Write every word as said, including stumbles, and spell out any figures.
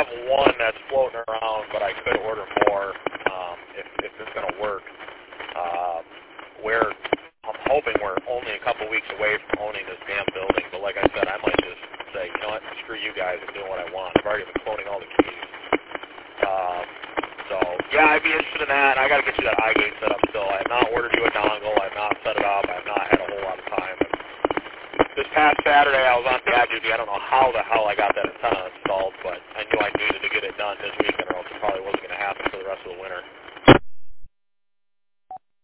have one that's floating around, but I could order more um, if, if it's going to work. Uh, we're, I'm hoping we're only a couple weeks away from owning this damn building, but like I said, I might just say, you know what, screw you guys, I'm doing what I want. I've already been cloning all the keys. Um, so, yeah, I'd be interested in that. I got to get you that iGate set up still. I have not ordered you a dongle. I have not set it up. I have not had a whole lot of time. This past Saturday, I was on dad duty. I don't know how the hell I got that antenna installed, but I knew I needed to get it done this weekend, or else it probably wasn't going to happen for the rest of the winter.